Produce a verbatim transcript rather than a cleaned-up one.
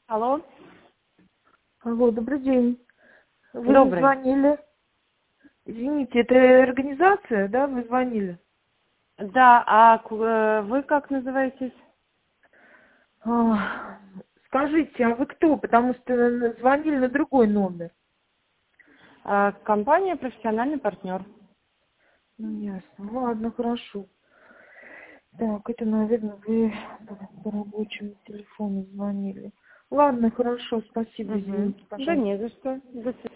Алло. Алло, добрый день. Вы Добрый. звонили? Извините, это организация, да, вы звонили? Да, а к- э, вы как называетесь? А, скажите, а вы кто? Потому что н- звонили на другой номер. А, Компания «Профессиональный партнер». Ну, ясно. Ладно, хорошо. Так, это, наверное, вы по, по рабочему телефону звонили. Ладно, хорошо, спасибо, Угу. извините, Да пожалуйста. не за что. До свидания.